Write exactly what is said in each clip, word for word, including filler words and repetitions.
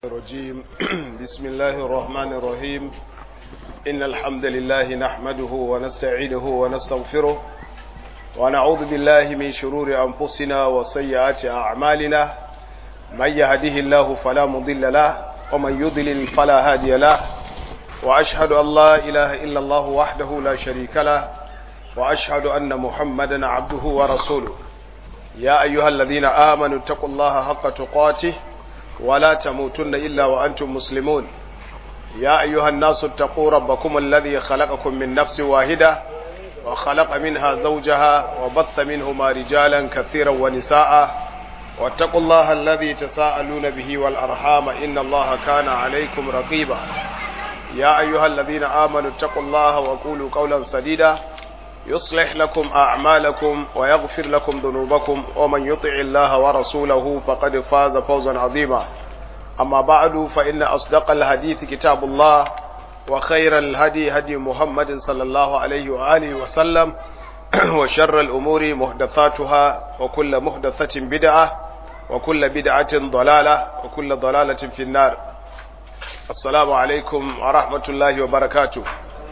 الرجيم بسم الله الرحمن الرحيم إن الحمد لله نحمده ونستعينه ونستغفره ونعوذ بالله من شرور أنفسنا وسيئات أعمالنا من يهده الله فلا مضل له ومن يضلل فلا هادي له وأشهد أن لا إله إلا الله وحده لا شريك له وأشهد أن محمدا عبده ورسوله يا أيها الذين آمنوا اتقوا الله حق تقاته ولا تموتن إلا وأنتم مسلمون يا أيها الناس اتقوا ربكم الذي خلقكم من نفس واحدة وخلق منها زوجها وبث منهما رجالا كثيرا ونساء واتقوا الله الذي تساءلون به والأرحام إن الله كان عليكم رقيبا يا أيها الذين آمنوا اتقوا الله وقولوا قولا سديدا يصلح لكم أعمالكم ويغفر لكم ذنوبكم ومن يطع الله ورسوله فقد فاز فوزا عظيما أما بعد فإن أصدق الحديث كتاب الله وخير الهدي هدي محمد صلى الله عليه وآله وسلم وشر الأمور محدثاتها وكل محدثة بدعة وكل بدعة ضلالة وكل ضلالة في النار السلام عليكم ورحمة الله وبركاته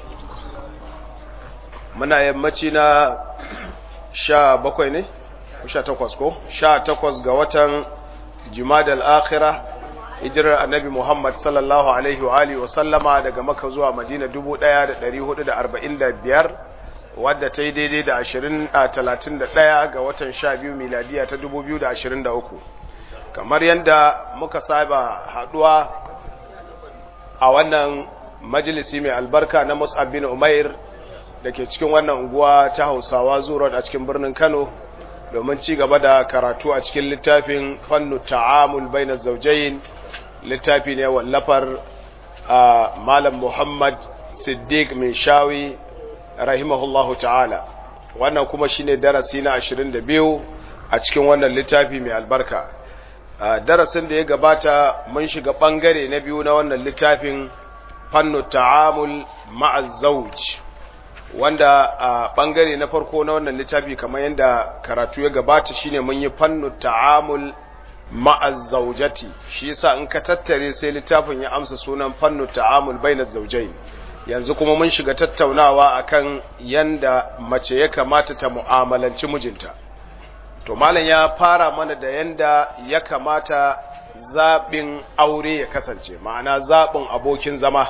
muna yammaci na sha bakwai ne? sha takwas ko? sha takwas ga watan Jumadal Akhira hijirar annabi Muhammad sallallahu alaihi wa alihi wa sallama daga Makka zuwa Madina dubu ɗaya da ɗari hudu da arba'in da biyar wadda ta yi daidai da ashirin a talatin da ɗaya ga watan sha biyu miladiya ta dubu biyu da ashirin da uku kamar yadda muka saba haɗuwa a wannan majalisi mai albarka na Mus'ab bin Umair da ke cikin wannan unguwa ta Hausawa Zuro a cikin birnin Kano domin ci gaba da karatu a cikin littafin Fannu Ta'amul Baina Zawjayn littafi ne wallafar Malam Muhammad Siddiq Minshawi rahimahullahu ta'ala wannan kuma shine darasi na ashirin da biyu a cikin wannan littafi mai albarka darasin da ya gabata mun shiga bangare na biyu na wannan littafin Fannu Ta'amul Ma'a Zawj wanda a bangare na farko na wannan littafi kamar yadda karatu ya gabata shine mun yi fannu ta'amul ma'a zawjati shi yasa in ka tattare sai littafin ya amsa sunan fannu ta'amul baina zawjayn yanzu kuma mun shiga tattaunawa akan yanda mace ya kamata ta mu'amalanci mijinta to malam ya fara mana da yanda ya kamata zabin aure ya kasance ma'ana zabin abokin zama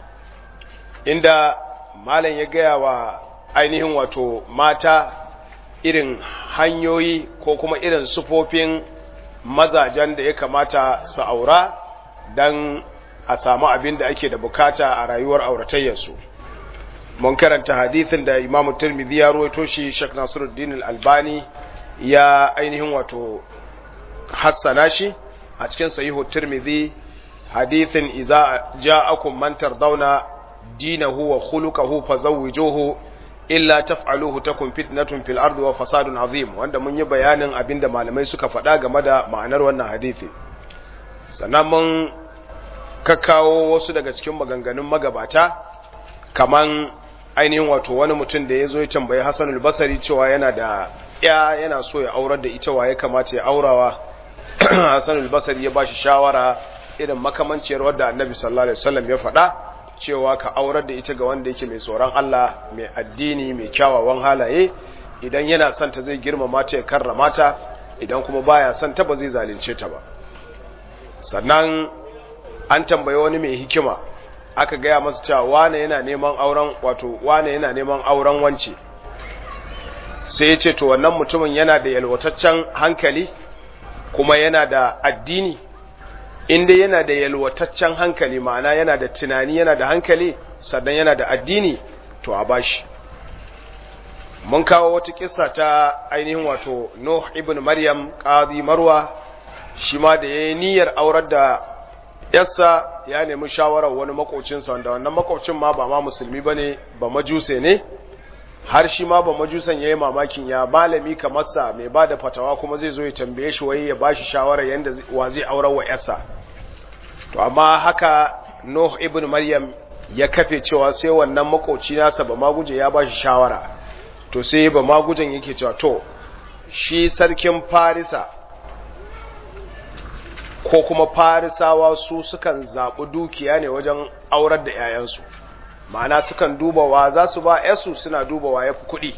inda malam ya gaya wa ainihin wato mata irin hanyoyi ko kuma irin sufofin mazajen da ya kamata su aura don a samu abin da ake da bukata a rayuwar auratayyarsu mun karanta hadithin da Imam Tirmidhi ya rawaito shi Sheikh Nasiruddin Al-Albani ya ainihin wato hassana shi a cikin sahihu Tirmidhi hadithin idza ja'akum man tardawna dinahu wa khuluquhu fazawwijuhu illa taf'aluhu takun fitnatun fil ardi wa fasadun azim wanda mun yi bayanin abinda malamai suka faɗa game da ma'anar wannan hadisi sannan mun kakkawo wasu daga cikin maganganun magabata kaman ainihin wato wani mutum da yazo ya tambayi Hassan al-Basri cewa yana da ya yana so ya aurar da ita waye kamata ya aurawa Hassan al-Basri ya bashi shawara irin makamanciyar wadda Annabi sallallahu alaihi wasallam ya faɗa cewa ka aurar da ita ga wanda yake mai tsoron Allah mai addini mai kyawawan halaye idan yana son ta zai girmama ta ya karrama ta idan kuma baya son ta ba zai zalunce ta ba sannan an tambaye wani mai hikima aka gaya masa cewa wane yana neman auren wato wane yana neman auren wance sai ya ce to wannan mutumin yana da yalwataccen hankali kuma yana da addini inda yana da yalwataccen hankali ma'ana yana da tunani yana da hankali sannan yana da addini to a bashi mun kawo wata kissa ta ainihin wato Nuh ibn Maryam qadi Marwa shi ma da yayin niyyar aurar da yarsa ya nemi shawarar wani makocinsa wanda wannan makocin ma ba ma musulmi bane ba majuse ne har shi ma ba majusan yayi mamakin ya malami kamar sa mai bada fatawa kuma zai zo ya tambaye shi wai ya bashi shawara yanda wa zai aurar wa yarsa to amma haka Nuh ibn Maryam ya kafe cewa sai wannan makoci nasa ba maguje ya bashi shawara to sai ba magujen yake cewa to shi sarkin Farisa ko kuma farisawa su sukan zaɓi dukiya ne wajen aurar da 'ya'yansu, ma'ana sukan duba wa za su ba 'yarsu, suna duba wa ya fi kuɗi.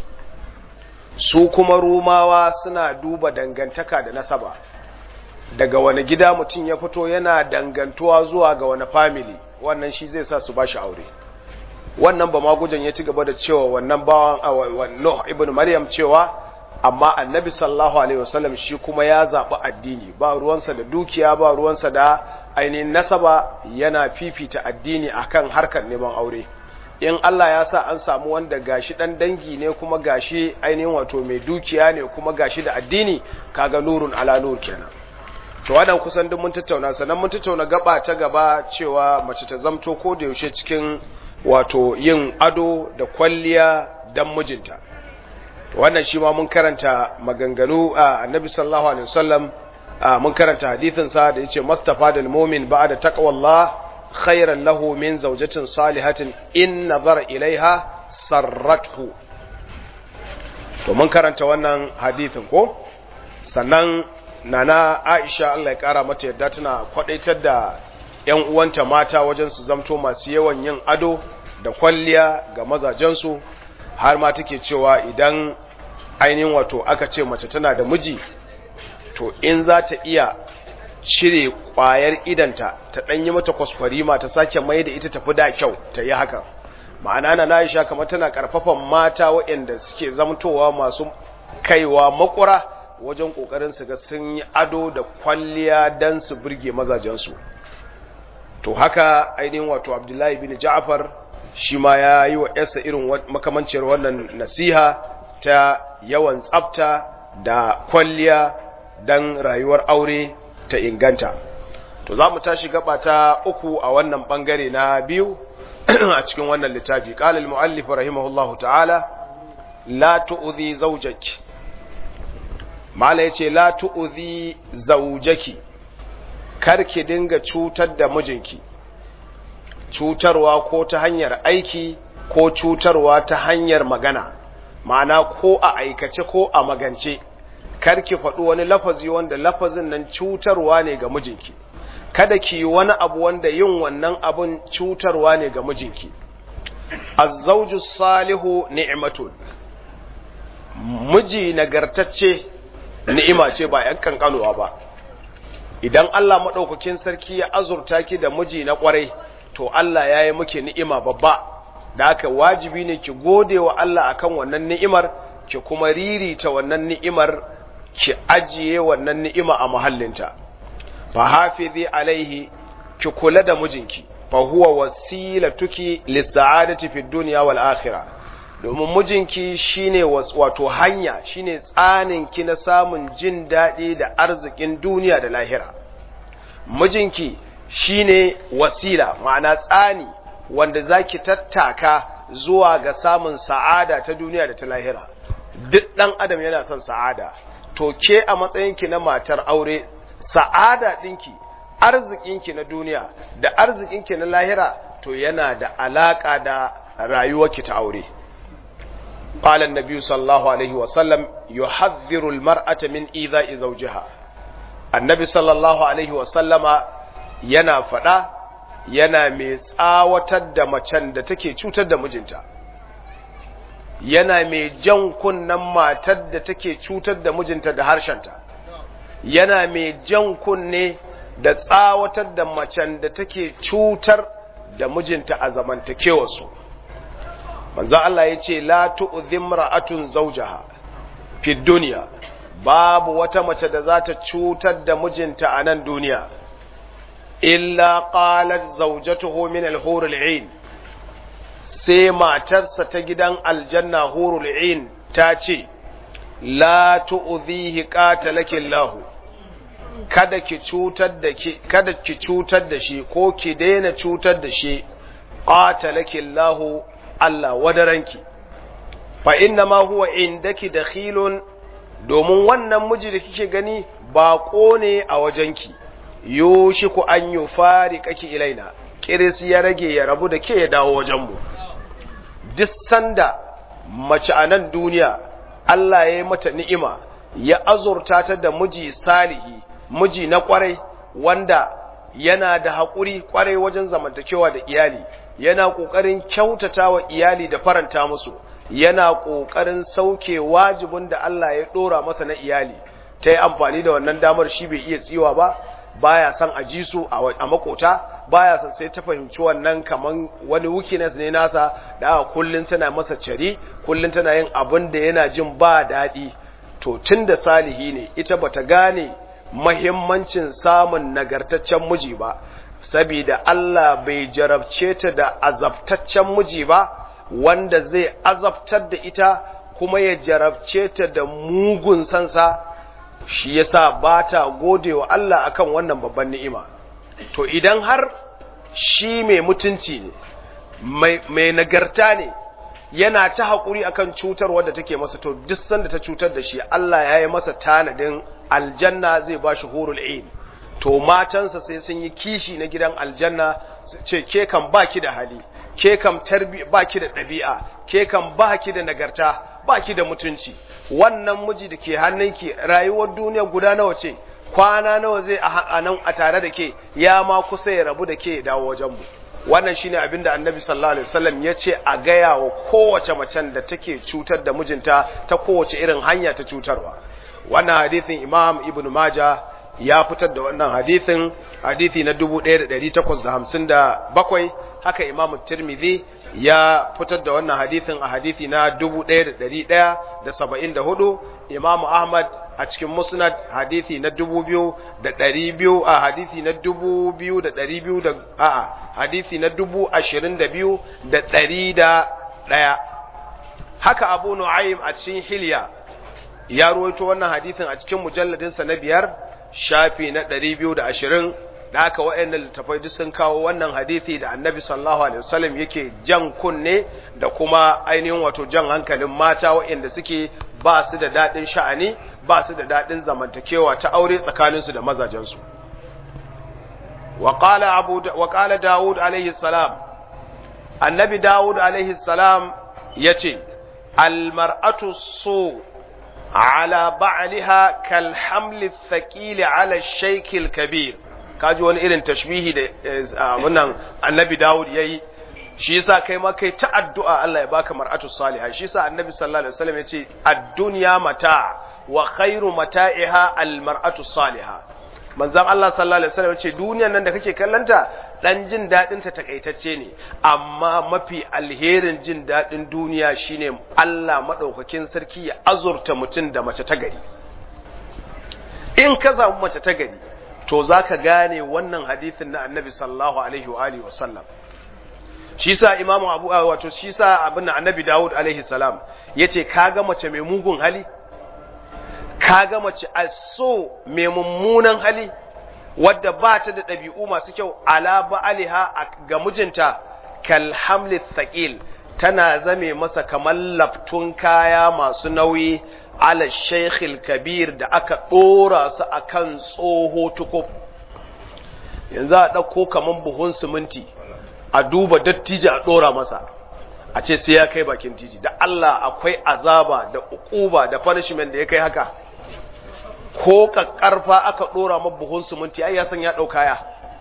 Su kuma rumawa suna duba dangantaka da nasaba, daga wani gida mutum ya fito yana dangantuwa zuwa ga wani family, wannan shi zai sa su ba shi aure. Wannan ba magujan ya ci gaba da cewa wannan bawan Nuh ibn Maryam cewa amma annabi sallallahu alaihi wasallam shi kuma ya zaɓi addini, ba ruwansa da dukiya, ba ruwansa da ainihin nasaba, yana fifita addini akan harkar neman aure. In Allah ya sa an samu wanda gashi dan dangi ne kuma gashi ainihin wato mai dukiya ne kuma gashi da addini, kaga nurun ala nur kenan. To wannan kusan duk mun tattauna, sannan mun tattauna gaba ta gaba cewa mace ta zamto ko da yaushe cikin wato yin ado da kwalliya dan mijinta. Wannan shi ma mun karanta maganganu a annabi sallallahu alaihi wasallam, mun karanta hadithin sa da yace mustafa dal mu'min ba'da taqwallah khairan lahu min zawjatin salihatin in nazara ilaiha sarrathu. To mun karanta wannan hadithin ko, sannan nana Aisha Allah ya kara mata yadda tana kwadaitar da ƴan uwanta mata wajen su zamto masu yawan yin ado da kwalliya ga mazajensu, har ma take cewa idan ainihin wato aka ce mace tana da miji, to in za ta iya cire ƙwayar idanta ta ɗanyi mata kwaskwarima ta sake mai da ita tafi da kyau, ta yi haka. Ma'ana na Aisha kamar tana ƙarfafan mata waɗanda suke zamtowa masu kaiwa makura wajen ƙoƙarin su ga sun yi ado da kwalliya don su burge mazajensu. To haka ainihin wato Abdullahi bin Ja'far shi ma ya yi wa ‘yarsa irin makamanciyar wannan nasiha ta yawan tsafta da kwalliya don rayuwar aure ta inganta. To za mu tashi gaba ta uku a wannan bangare na biyu a cikin wannan littafi. Qala al-mu'allif rahimahullahu ta'ala la tu'dhi zawjaki, mala yace la tu'dhi zawjaki, karki dinga cutar da mijinki, cutarwa ko ta hanyar aiki ko cutarwa ta hanyar magana, ma'ana ko a aikace ko a magance. Karki faɗi wani lafazi wanda lafazin nan cutarwa ne ga mijinki, kada ki wani abu wanda yin wannan abun cutarwa ne ga mijinki. Az-zawju salihu ni'matun, miji nagartacce ni'ima ce ba yan kankanuwa ba. Idan Allah madaukakin sarki ya azurta ki da miji na kwarai, to Allah ya yi miki ni'ima babba, da haka wajibi ne ki gode wa Allah akan wannan ni'imar, ki kuma ririta wannan ni'imar, ki ajiye wannan ni'ima a mahallinta. Fa hafizi alaihi, ki kula da mijinki, fa huwa wasilatuki lis-sa'adati fid dunya wal akhirah, domin mijinki shine wato hanya, shine tsanin ki na samun jin daɗi da arzikin duniya da lahira. Mijinki shine wasila, ma'ana tsani wanda zaki tattaka zuwa ga samun sa'ada ta duniya da ta lahira. Duk ɗan adam yana son sa'ada, to ke a matsayinki na matar aure, sa'ada ɗinki, arzikinki na duniya da arzikinki na lahira to yana da alaƙa da rayuwarki ta aure. قال النبي صلى الله عليه وسلم يحذر المرأة من إيذاء زوجها. النبي صلى الله عليه وسلم yana faɗa yana mai tsawatar da macen da take cutar da mijinta, yana mai jan kunnen matar da take cutar da mijinta da harshenta, yana mai jan kunne da tsawatar da macen da take cutar da mijinta a zamantakewarsu. Manzo Allah ya ce la tu'dhi imra'atun zawjaha fi dunya, babu wata mace da za ta cutar da mijinta a nan duniya, illa qalat zawjatuhu min al-hur al-'ain, sai matarsa ta gidan aljanna hurul 'ain ta ce la tu'dhihi qatalaki Allah, kada ki cutar da ki kada ki cutar da shi ko ki daina cutar da shi, qatalaki Allah, Allah wadaranki. Fa inna ma huwa indaki dakhilun, domin wannan miji da kike gani baƙo ne a wajenki, yushiku an yufariqaki ilaina, kiris ya rage ya rabu da ke ya dawo wajenmu. Duk sanda mace a nan duniya Allah ya yi mata ni'ima, ya azurta ta da miji salihi, miji na kwarai, wanda yana da haƙuri ƙwarai wajen zamantakewa da iyali, yana ƙoƙarin kyautata wa iyali da faranta musu, yana ƙoƙarin sauke wajibin da Allah ya ɗora masa na iyali, ta yi amfani da wannan damar shi bai iya tsiwa ba, baya son a ji su a makota, baya son sai ta fahimci wannan kaman wani weakness ne nasa da aka kullun tana masa cari, kullun tana yin abin da yana jin ba daɗi. To tun da salihi ne, ita bata gane mahimmancin samun nagartaccen miji ba, saboda Allah bai jarabce ta da azabtaccen miji ba, wanda zai azabtar da ita kuma ya jarabce ta da mugun sansa, shi yasa ba ta gode wa Allah akan wannan babban ni'ima. To idan har shi mai mutunci ne, mai nagarta ne, yana ta haƙuri akan cutar wadda take masa, to duk sanda ta cutar da shi Allah ya yi masa tanadin aljanna zai ba shi hurul ain. To matansa sai sun yi kishi na gidan aljanna, ce ke kan baki da hali, ke kan tarbi baki da ɗabi'a, ke kan baki da nagarta, baki da mutunci. Wannan miji da ke hannunki rayuwar duniya guda nawa ce, kwana nawa zai a nan a tare da ke, ya ma kusa ya rabu da ke dawo wajen mu. Wannan shine abin da Annabi sallallahu alaihi wasallam ya ce a gaya wa kowace macen da take cutar da mijinta ta kowace irin hanya ta cutarwa. Wannan hadisin Imam Ibn Majah ya fitar da wannan hadisin, hadisi na dubu ɗaya da ɗari takwas da hamsin da bakwai, haka Imam Tirmidhi ya fitar da wannan hadisin a hadisi na dubu ɗaya da ɗari ɗaya da saba'in da hudu, Imam Ahmad a cikin Musnad hadisi na dubu biyu da ɗari biyu a hadisi na dubu biyu da ɗari biyu da a'a hadisi na dubu ashirin da biyu da ɗari da ɗaya. Haka Abu Nu'aym a cikin Hilya ya ruwaito wannan hadisin a cikin mujalladinsa na biyar shafi na ɗari biyu da ashirin. Da haka waɗannan littafai duk sun kawo wannan hadisi da Annabi sallallahu alaihi wasallam yake jan kunne da kuma ainihin wato jan hankalin mata waɗanda suke ba su da daɗin sha'ani, ba su da daɗin zamantakewa ta aure tsakaninsu da mazajensu. Wa qala Abu wa qala Dawud alaihi salam, Annabi Dawud alaihi salam yace al mar'atu su ala ba'liha kal hamli thaqil ala ash-shaykh al-kabir. Kaji wani irin tashbihi da wannan Annabi Dawud yayi, shi yasa kai ma kai ta addu'a Allah ya baka mar'atu salihah. Shi yasa Annabi sallallahu alaihi wasallam yace ad-dunya mata wa khairu mata'iha al-mar'atu salihah. Manzon Allah sallallahu alaihi wasallam yace duniyar nan da kake kallanta dan jin dadin ta takaitacce ne, amma mafi alherin jin dadin duniya shine Allah madaukakin sarki ya azurta mutum da mace ta gari. In ka samu mace ta gari, to zaka gane wannan hadisin na Annabi sallallahu alaihi wa alihi wasallam. Shi sa Imam Abu wato shi sa abin Annabi Dawud alaihi salam yace kaga mace mai mugun hali, kaga mace aso mai mummunan hali wadda ba ta da ɗabi'u masu kyau, ala ba'aliha ga mijinta kal hamli thaqil, tana zame masa kamar laftun kaya masu nauyi ala shaykhil kabir da aka dora su akan tsoho tukuf. Yanzu a dauko kaman buhun siminti a duba dattijo a dora masa, a ce sai ya kai bakin titi. Da Allah akwai azaba da ukuba da punishment da ya kai haka? Ko kakkarfa aka dora ma buhun siminti ai ya san ya dauka ya.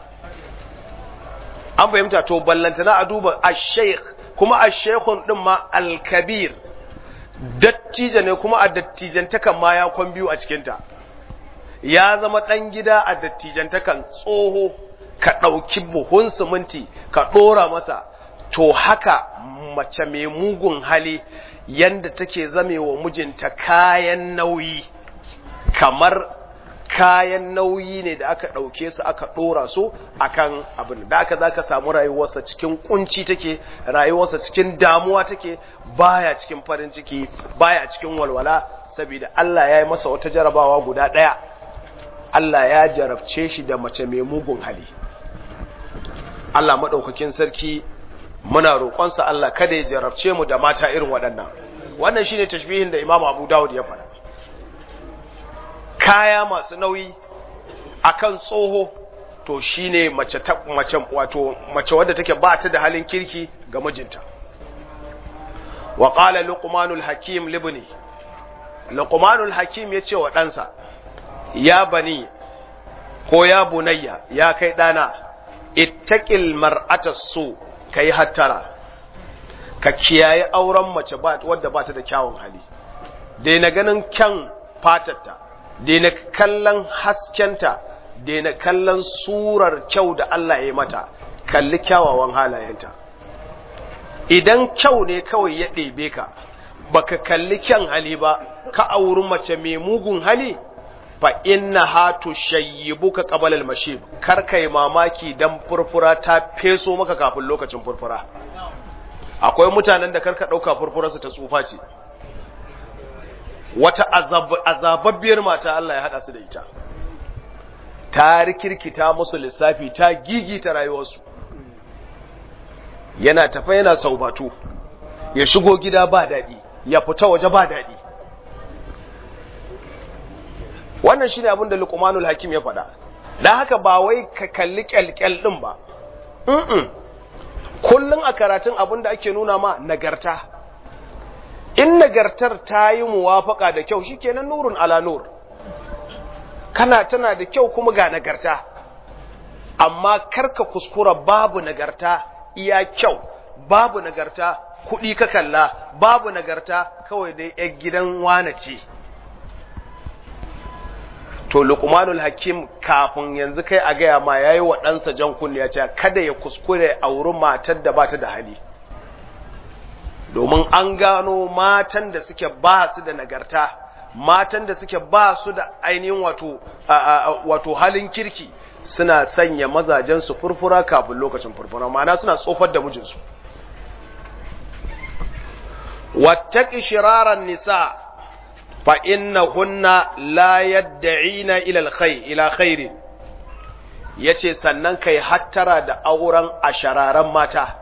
An fahimta? To ballantana a duba ash-shaykh, kuma ash-shaykhun din ma al-kabir, dattijo ne kuma a dattijantakan ma ya kwan biyu a cikinta, ya zama ɗan gida a dattijantakan tsoho, ka ɗauki buhun siminti ka ɗora masa. To haka mace mai mugun hali yanda take zame wa mijinta kayan nauyi, kamar kayan nauyi ne da aka ɗauke su aka ɗora su akan abin da aka za ka samu rayuwarsa cikin kunci take, rayuwarsa cikin damuwa take, baya cikin farin ciki, baya cikin walwala, saboda Allah ya yi masa wata jarabawa guda ɗaya. Allah ya jarabce shi da mace mai mugun hali. Allah maɗaukakin sarki muna roƙonsa Allah kada ya jarabce mu da mata irin waɗannan. Wannan shine tashbihin da Imam Abu Dawud ya faɗa. Kaya masu nauyi akan tsoho, to shine mace ta mace wato mace wadda take ba ta da halin kirki ga mijinta. Wa qala Luqmanul Hakim libni, Luqmanul Hakim yace wa ɗansa, ya bani ko ya bunayya ya kai dana ittaqil mar'ata su kai hattara ka kiyaye auren mace ba wadda ba ta da kyawun hali daina ganin kyan fatarta daina kallon haskenta daina kallon surar kyau da Allah ya yi mata kalli kyawawan halayenta idan kyau ne kawai ya ɗebe ka baka kalli kyan hali ba ka auri mace mai mugun hali fa inna hatu shayyibuka qabala al-mashib kar kai mamaki dan furfura ta feso maka kafin lokacin furfura akwai mutanen da karka dauka furfurar su ta tsufa ce wata azab azababbiyar mata Allah ya hada su da ita ta rikirkita musu lissafi ta gigita rayuwarsu yana tafa yana saubatu ya shigo gida ba dadi ya fita waje ba dadi wannan shine abin da Luqmanul Hakim ya faɗa dan haka ba wai ka kalli kyalkyal din ba mm kullun a karatun abin da ake nuna ma nagarta in nagartar ta yi muwafaka da kyau shikenan nurun ala nur kana tana da kyau kuma ga nagarta amma karka kuskura babu nagarta iya kyau babu nagarta kuɗi ka kalla babu nagarta kawai dai yar gidan wane ce to Luqmanul Hakim kafin yanzu kai a gaya ma yayi wa ɗansa jan kunne ya ce kada ya kuskure auri matar da bata da hali domin an gano matan da suke ba su da nagarta matan da suke ba su da ainihin wato wato halin kirki suna sanya mazajen su furfura kafin lokacin furfura ma'ana suna tsofar da mijinsu wattaqi shiraran nisa fa innahunna la yad'ina ila alkhayr ila khair yace sannan kai hattara da auren ashararan mata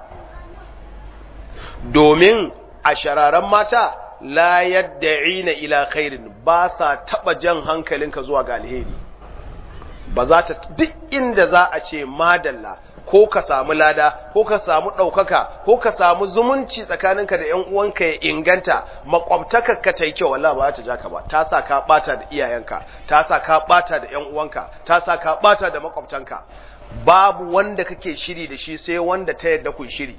domin ashararan mata la yad'ina ila khairin ba sa taba jan hankalinka zuwa ga alheri ba za ta duk inda za a ce madalla ko ka samu lada ko ka samu ɗaukaka ko ka samu zumunci tsakaninka da ‘yan uwanka ya inganta makwabtaka ka ta yi kyau wallah ba ta ja ka ba ta sa ka ɓata da iyayenka ta sa ka ɓata da ‘yan uwanka ta sa ka ɓata da makwabtanka babu wanda kake shiri da shi sai wanda ta yadda kun shiri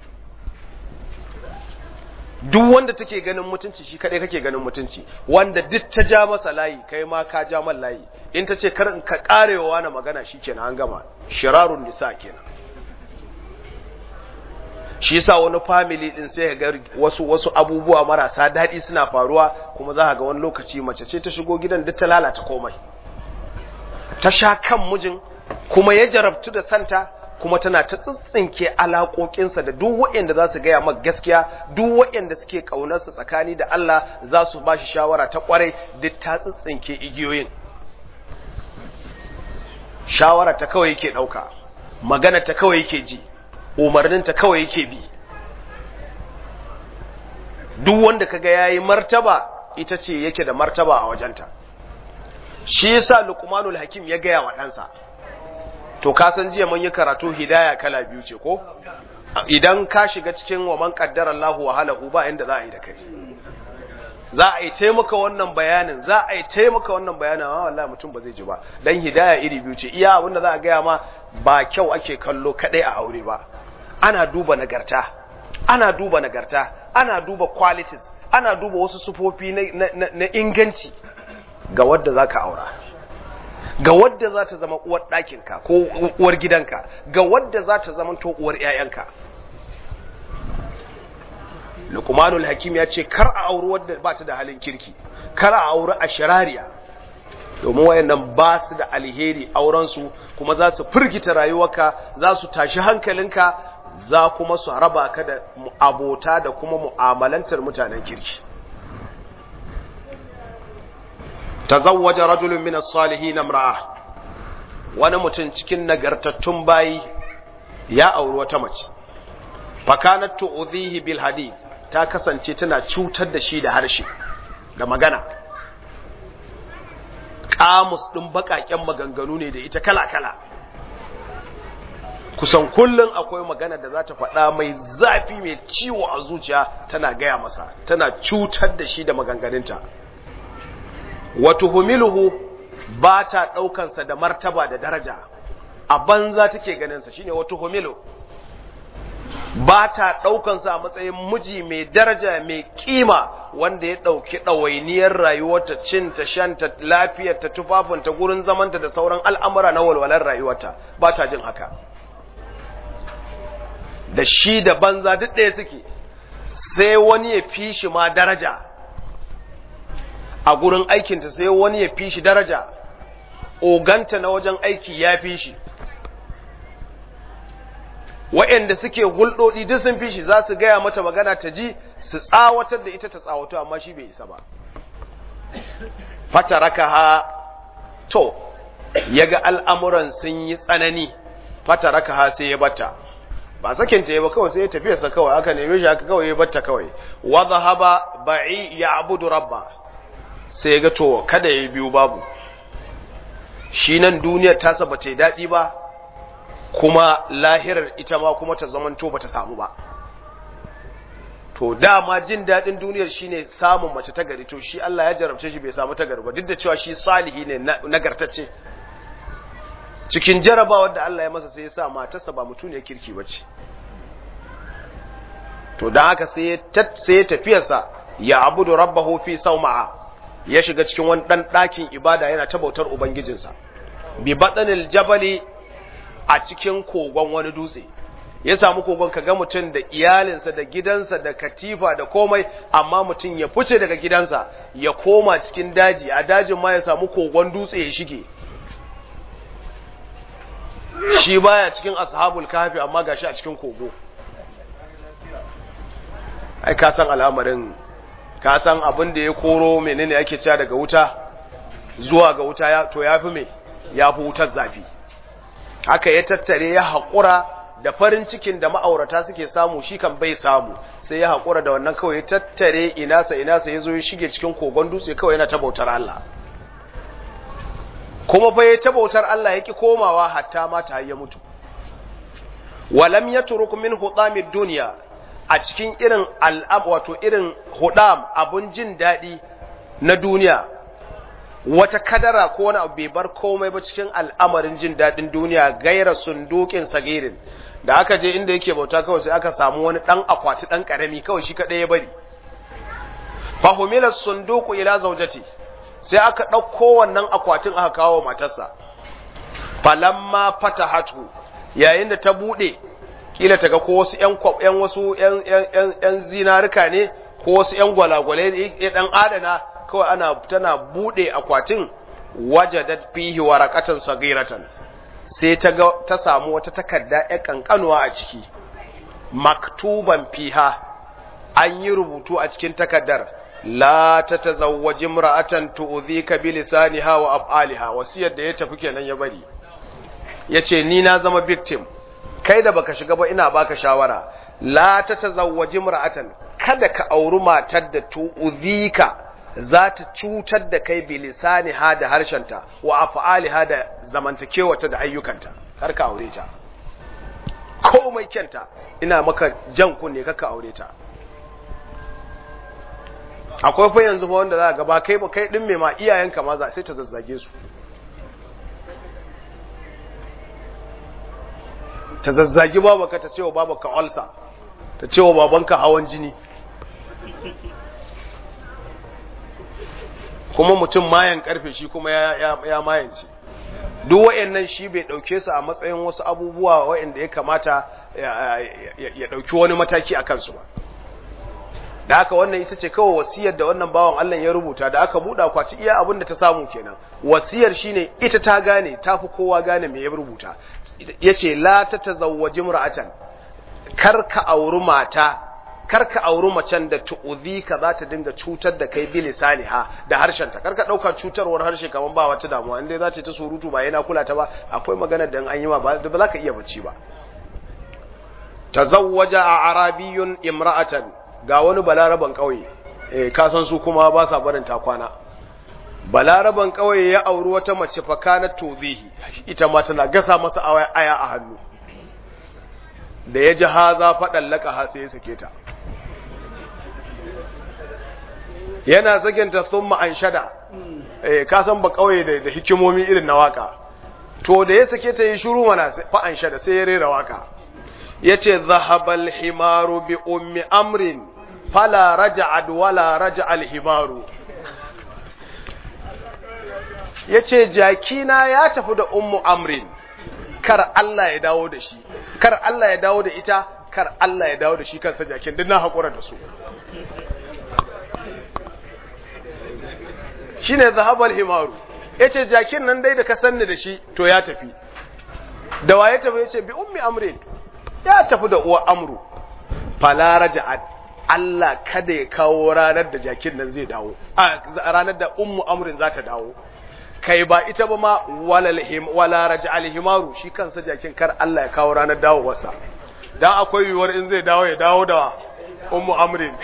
duk wanda take ganin mutunci shi kadai kake ganin mutunci wanda duk ta ja masa layi kai ma ka ja man layi in ta ce kar ka karewa na magana shikenan an gama shirarun nisa kenan shi yasa wani family din sai ga wasu wasu abubuwa marasa dadi suna faruwa kuma za ka ga wani lokaci mace ce ta shigo gidan duk ta lalata komai ta sha kan mijin kuma ya jarabtu da santa kuma tana ta tsintsinke alaƙoƙinsa da duk waɗanda za su gaya maka gaskiya duk waɗanda suke ƙaunarsa tsakani da Allah za su ba shi shawara ta ƙwarai duk ta tsintsinke igiyoyin shawara ta kawai yake ɗauka magana ta kawai yake ji umarnin ta kawai yake bi duk wanda kaga yayi martaba ita ce yake da martaba a wajenta shi yasa Luqmanul Hakim ya gaya wa ɗansa to ka san jiya mun yi karatu hidaya kala biyu ce ko idan ka shiga cikin wa man qaddara Allahu wa halahu ba inda za a yi da kai za a yi taimaka wannan bayanin za a yi taimaka wannan bayanin amma wallahi mutum ba zai ji ba dan hidaya iri biyu ce iya abinda za a gaya ma ba kyau ake kallo kadai a aure ba ana duba nagarta ana duba nagarta ana duba qualities ana duba wasu sufofi na, na, na inganci ga wadda zaka aura ga wadda za ta zama uwar ɗakinka ko uwar gidanka ga wadda za ta zama to uwar ‘ya'yanka. Luqmanul Hakim ya ce kar a auri wadda ba ta da halin kirki kar a auri a shirariya domin wayannan ba su da alheri aurensu kuma za su firgita rayuwarka za su tashi hankalinka za kuma su raba ka da abota da kuma mu'amalantar mutanen kirki. tazawwaja rajulun min as-salihin imra'a wani mutum cikin nagartattun bayi ya auri wata mace fa kanat tu'dhihi bil hadith ta kasance tana cutar da shi da harshe da magana kamus din bakaken maganganu ne da ita kala kala kusan kullun akwai magana da za ta faɗa mai zafi mai ciwo a zuciya tana gaya masa tana cutar da shi da maganganunta wa tuhmiluhu ba ta ɗaukansa da martaba da daraja, a banza take ganinsa, shine wata homilo, ba ta ɗaukansa a matsayin miji mai daraja mai kima wanda ya ɗauki ɗawainiyar rayuwarta, cinta, shanta, lafiyarta, tufafinta, gurin zamanta da sauran al'amura na walwalar rayuwarta, ba ta jin haka. Da shi da banza duk ɗaya suke, sai wani ya fi shi ma daraja a gurin aikinta, sai wani ya fi shi daraja, oganta na wajen aiki ya fi shi, waɗanda suke hulɗoɗi duk sun fi shi, za su gaya mata magana ta ji, su tsawatar da ita ta tsawatu, amma shi bai isa ba. Fataraka ha, to, ya ga al'amuran sun yi tsanani, fataraka ha sai ya bata, ba sakinta ya ba kawai sai ya tafiyarsa kawai, aka neme shi aka kawai ya bata kawai, wadda haba ba'i ya abudu rabba, sai ya ga to, kada ya yi biyu babu, shi nan duniyar tasa ba ta yi daɗi ba, kuma lahirar ita ma kuma ta zamanto ba ta samu ba. To dama jin daɗin duniyar shine samun mace ta gari, to shi Allah ya jarabce shi bai samu ta gari ba, duk da cewa shi salihi ne nagartacce. Cikin jarabawar da Allah ya masa sai ya sa matarsa ba mutum ne kirki ba ce. To don haka sai ya tafiyarsa ya abudu rabbahu fi sauma'a, ya shiga cikin wani ɗan ɗakin ibada yana ta bautar Ubangijinsa. Bi batsanil jabali, a cikin kogon wani dutse, ya samu kogon, ka ga mutum da iyalinsa da gidansa da katifa da komai, amma mutum ya fice daga gidansa ya koma cikin daji, a dajin ma ya samu kogon dutse ya shige. Shi baya cikin ashabul kahfi amma gashi a cikin kogo. Ai ka san al'amarin, ka san abin da ya koro menene ake cewa daga wuta zuwa ga wuta, ya to yafi me yafi wutar zafi. Haka ya tattare ya haƙura da farin cikin da ma'aurata suke samu, shi kan bai samu, sai ya haƙura da wannan kawai ya tattare inasa inasa ya zo ya shige cikin kogon dutse kawai yana ta bautar Allah. Kuma fa ya ta bautar Allah yake komawa hatta ma ta ya mutu. Walam yatruk min hudamid dunya, a cikin irin al'ab wato irin hudam abun jin daɗi na duniya, wata kadara ko wani abu bai bar komai ba cikin al'amarin jin daɗin duniya, gaira sundukin sagirin. Da aka je inda yake bauta kawai sai aka samu wani ɗan akwati ɗan ƙarami kawai shi kaɗai ya bari. Fahumila sunduku ila zaujati, sai aka ɗauko wannan akwatin aka kawo matarsa. Falamma fatahatu, yayin da ta buɗe, kila ta ga ko wasu ƴan wasu ƴan zinarika ne ko wasu ƴan gwalagwale ne ɗan adana, kawai ana tana bude akwatin, wajadat fihi waraqatan sagiratan, sai ta ga ta samu wata takarda ƴar kankanuwa a ciki, maktuban fiha, an yi rubutu a cikin takardar, la tatazawwaji imra'atan tu'dhika bi lisaniha wa af'aliha. Wasiyar da ya tafi kenan ya bari, yace ni na zama victim, kai da baka shiga ba ina baka shawara, la tatazawwaji imra'atan, kada ka auri matar da tu'dhika, za ta cutar da kai bilisaniha da harshenta, wa af'aliha da zamantakewata da ayyukanta, kar ka aure ta. Komai kyanta ina maka jan kunne kaka aure ta. Akwai fa yanzu fa wanda za ga ba kai ba kai din me ma iyayenka ma za sai ta zazzage su. Ta zazzagi babaka, ta ce wa babaka ulcer, ta ce wa babanka hawan jini. Kuma mutum mayan karfe shi kuma ya, ya, ya mayance. Duk wa'annan shi bai dauke su a matsayin wasu abubuwa wa'anda ya kamata ya, ya, ya dauki wani mataki a kansu ba. Da haka wannan ita ce kawai wasiyar da wannan bawan Allah ya rubuta, da aka buɗa kwaci iya abin da ta samu kenan. Wasiyar shine ita ta gane, ta fi kowa gane me ya rubuta. Yace la tatazawwaji imra'atan, kar ka auri mata, kar ka auri macen da tu'udhika za ta dinga cutar da kai bilisaniha da harshenta. Kar ka dauka cutarwar harshe kaman ba wata damuwa, inda za ta ta surutu ba yana kula ta ba, akwai magana da an yi ma ba za ka iya bacci ba. Tazawwaja a'rabiyyun imra'atan, ga wani balaraban kauye, eh ka san su kuma ba sa barin ta kwana. Balaraban kauye ya auri wata mace fa kana tuzihi, ita ma tana gasa masa aya a hannu. Da ya ji haza faɗan laka ha sai ya sake ta. Yana zaginta thumma anshada, eh ka san ba kauye da, da hikimomi irin na waka to da ya sake ta yi shiru mana fa an shada sai ya rera waka yace zahabal himaru bi ummi amrin fala raja'at wala raja'al himaru yace jakina ya tafi da ummu amrin kar Allah ya dawo da shi kar Allah ya dawo da ita kar Allah ya dawo da shi kansa jakin din na hakura da su shine zahabal himaru yace jakin nan dai da ka sanni da shi to ya tafi da waye tafi yace bi ummi amrin ya tafi da uwa amru fala raja'at Allah kada ya kawo ranar da jakin nan zai dawo a ranar da ummu amrin za ta dawo kai ba ita ba ma wala raja'al himaru shi kansa jakin kar Allah ya kawo ranar dawowarsa dan akwai yiwuwar in zai dawo ya dawo da ummu amrin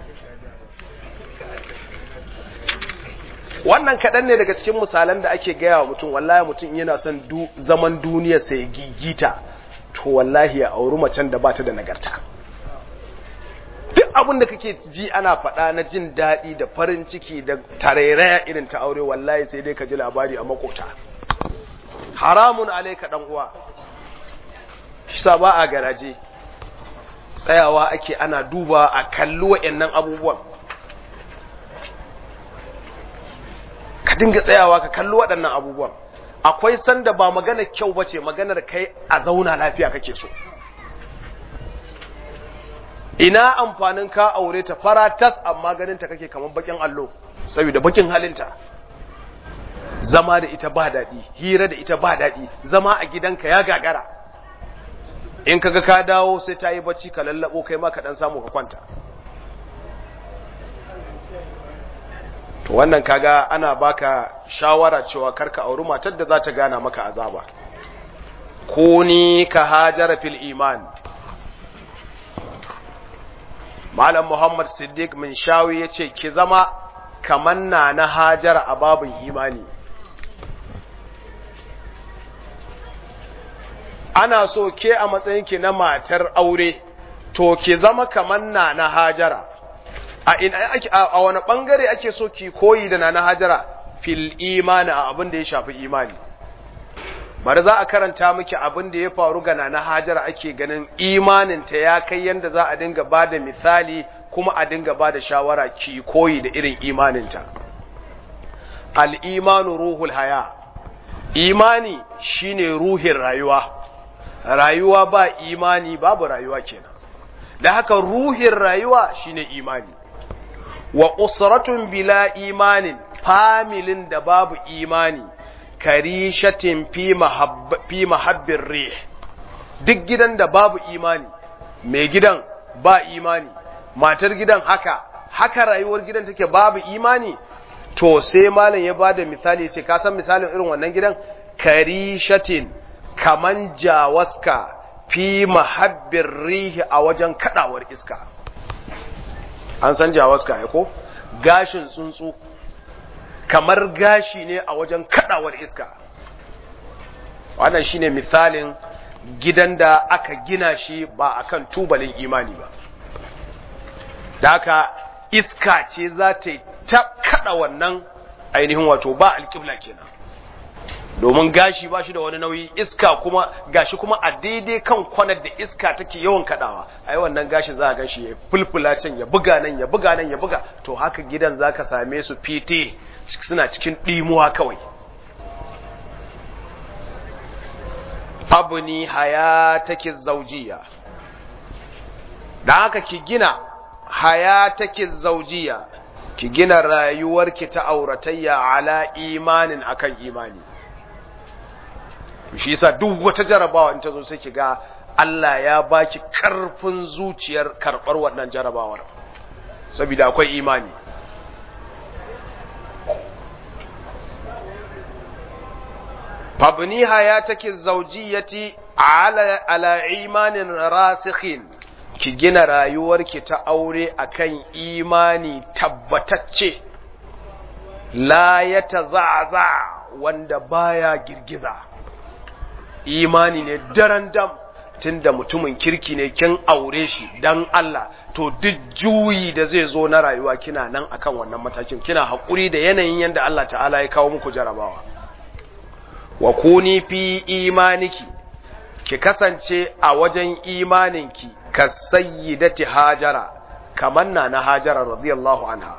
wannan kadan ne daga cikin misalan da ake gaya wa mutum wallahi mutum yana son du, zaman duniya sai gigita to wallahi ya auri macen da bata da nagarta duk abin da kake ji ana faɗa na jin daɗi da farin ciki da tarairaya irin ta aure wallahi sai dai ka ji labari a makota haramun alaika dan uwa shi ba a garaje tsayawa ake ana duba a kalli wayannan abubuwan ka dinga tsayawa ka kalli waɗannan abubuwan akwai sanda ba magana kyau bace maganar kai a zauna lafiya kake so ina amfanin ka aure ta fara tas amma ganin ta kake kaman bakin allo saboda bakin halinta zama da ita ba dadi hira da ita ba dadi zama a gidanka ya gagara in kaga ka dawo sai ta yi bacci ka lallabo kai ma ka dan samu ka kwanta to wannan kaga ana baka shawara cewa karka auri matar da za ta gana maka azaba kuni ka hajara fil iman Malam Muhammad Siddiq min shawi ya ce, ki zama kaman na na hajara a babin imani. Ana so ke a matsayinki na matar aure, to ki zama kaman na na hajara. A, in, a, a wani ɓangare ake so ki koyi da na na hajara fil imani a abin da ya shafi imani. Bari za a karanta miki abin da ya faru ga Nana Hajara ake ganin imaninta ya kai yanda za a dinga ba da misali kuma a dinga ba da shawara ki koyi da irin imaninta. Al'imanu ruhul haya, imani shine ruhin rayuwa, rayuwa ba imani babu rayuwa kenan. Da haka ruhin rayuwa shine imani. Wa usratun bila imanin, familin da babu imani. Karishatin fi mahabbin rih duk gidan da babu imani mai gidan ba imani matar gidan haka haka rayuwar gidan take babu imani to sai malam ya bada misali ce ka san misalin irin wannan gidan karishatin kaman jawaska fi mahabbin rih a wajen kadawar iska an san jawaska ya ko gashin tsuntsu kamar gashi ne a wajen kadawar iska wannan shine misalin gidan da aka gina shi ba akan tubalin imani ba da haka iska ce za ta ta kada wannan ainihin wato ba alƙibla kenan domin gashi ba shi da wani nauyi iska kuma gashi kuma a daidai kan kwanar da iska take yawan kadawa ai wannan gashi za a ganshi ya fulfula can ya buga nan ya buga nan ya buga to haka gidan zaka same su fite suna cikin ɗimuwa kawai abuni hayataki zawjiya dan haka ki gina hayataki zawjiya ki gina rayuwarki ta auratayya ala imanin akan imani shi yasa duk wata jarabawa in ta zo sai ki ga Allah ya baki karfin zuciyar karbar wannan jarabawar saboda akwai imani fabni hayataki zawjiyati ala ala imanin rasikhin ki gina rayuwarki ta aure akan imani tabbatacce la yatazaza wanda baya girgiza imani ne daren dam tunda mutumin kirki ne kin aure shi dan Allah to duk juyi da zai zo na rayuwa kina nan akan wannan matakin kina hakuri da yanayin yanda Allah ta'ala ya kawo muku jarabawa wa kuni fi imaniki ki kasance a wajen imaninki ka sayyidati hajara kamar na na hajara radiyallahu anha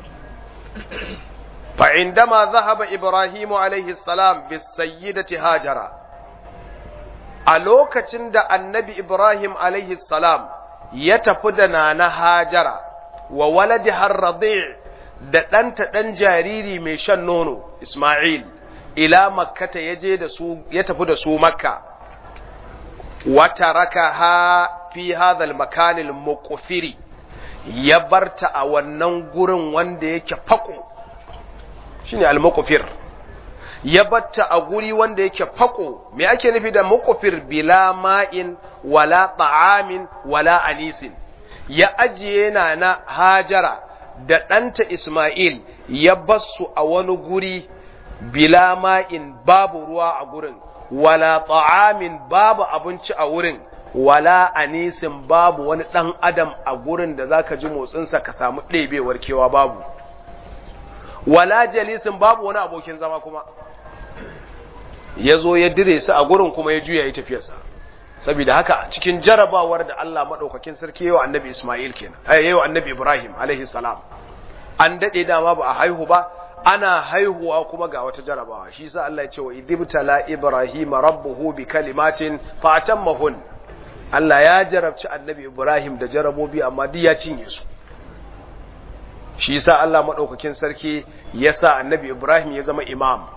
fa indama zahaba ibrahim alayhi salam bis sayyidati hajara a lokacin da annabi ibrahim alayhi salam ya tafi da nana hajara wa waladi har-radi' da ɗanta ɗan jariri mai shan nono isma'il ila makkata yaje da su ya tafi da su makka wa tarakaha fi hadha al-makan al-muqfiri ya barta a wannan gurin wanda yake fako shine al-muqfir ya batta a guri wanda yake fako me ake nufi da muqfir bila ma'in wala ta'amin wala anisin ya ajiye na na hajara da ɗanta isma'il ya basu a wani guri bila ma'in babu ruwa a gurin wala ta'amin babu abinci a wurin wala anisin babu wani ɗan adam a gurin da zaka ji motsinsa ka samu ɗebewar kewa babu wala jalisin babu wani abokin zama kuma ya zo ya dire su a gurin kuma ya juya ya tafiyarsa saboda haka cikin jarabawar da Allah madaukakin sarki yayin annabi Isma'il kenan ai yayin annabi Ibrahim alaihi salam an dade dama ba a haihu ba ana haihuwa kuma ga wata jarabawa shi yasa Allah ya ce wa idibtala Ibrahim rabbuhu bi kalimatin fa atammahun Allah ya jarabci annabi Ibrahim da jarabobi amma duk ya cinye su shi yasa Allah madaukakin sarki yasa annabi Ibrahim ya zama imam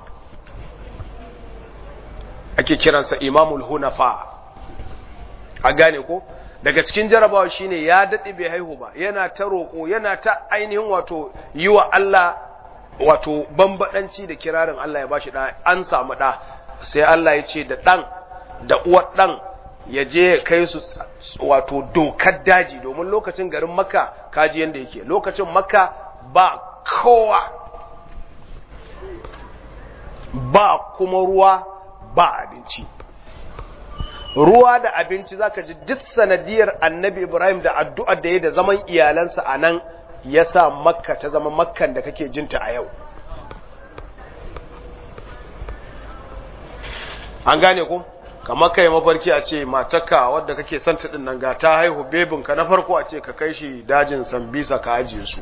ake kiransa imamul hunafa a gane ko daga cikin jarabawa shine ya dade bai haihu ba yana ta roko yana ta ainihin wato yi wa Allah wato bambadanci da kirarin Allah ya bashi da an samu da sai Allah ya ce da dan da uwar dan ya je ya kai su wato dokar daji domin lokacin garin Makka kaji yanda yake lokacin Makka ba kowa ba kuma ruwa ba abinci ruwa da abinci zaka ji duk sanadiyar annabi Ibrahim da addu'ar da yayi da zaman iyalansa anan yasa Makka ta zama Makkan da kake jinta a yau an gane ku kamar kai mafarki a ce matarka wadda kake son ta din nan ga ta haihu bebinka na farko a ce ka kai shi dajin Sambisa ka ajiye su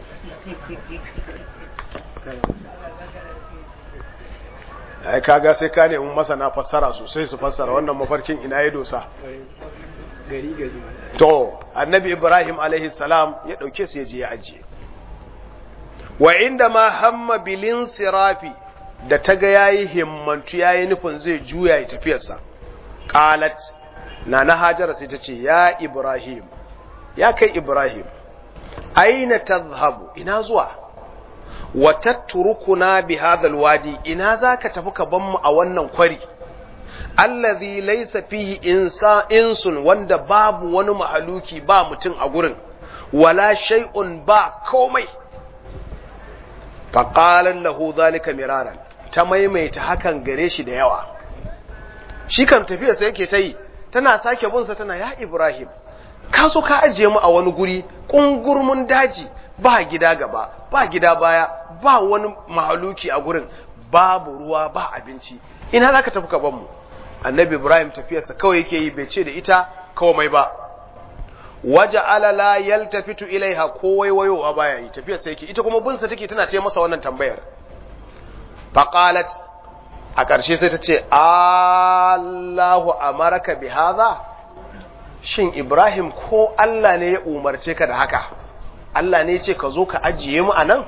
ai kaga sai ka nemi masana fassara sosai su fassara wannan mafarkin ina ya dosa gari gari to annabi Ibrahim alaihi salam ya dauke su ya je ya ajiye wa inda ma hamma bilin sirafi da taga yayi himmantu yayi nufin zai juya ya tafiyarsa qalat nana hajara sai ta ce ya Ibrahim ya kai Ibrahim aina tadhhabu ina zuwa wa tattrukuna bi hadha alwadi ina zaka tafi ka ban mu a wannan kwari allazi laysa fihi insa insun wanda babu wani mahaluki ba mutum a gurin wala shay'un ba komai fa qala lahu zalika miraran ta maimaita hakan gare shi da yawa shi kan tafiya sai yake tayi tana sake bunsa tana ya Ibrahim ka so ka ajiye mu a wani guri kungurmun daji ba gida gaba ba gida baya ba wani mahaluki a gurin babu ruwa ba abinci ina zaka tafi ka ban mu annabi Ibrahim tafiyarsa kawai yake yi bai ce da ita komai ba waja'ala la yaltafitu ilaiha ko waiwayowa baya yi tafiyarsa yake ita kuma bunsa take tana ce masa wannan tambayar faqalat a ƙarshe sai ta ce Allahu amaraka bi hadha shin Ibrahim ko Allah ne ya umarce ka da haka Allah ne ya ce ka zo ka ajiye mu anan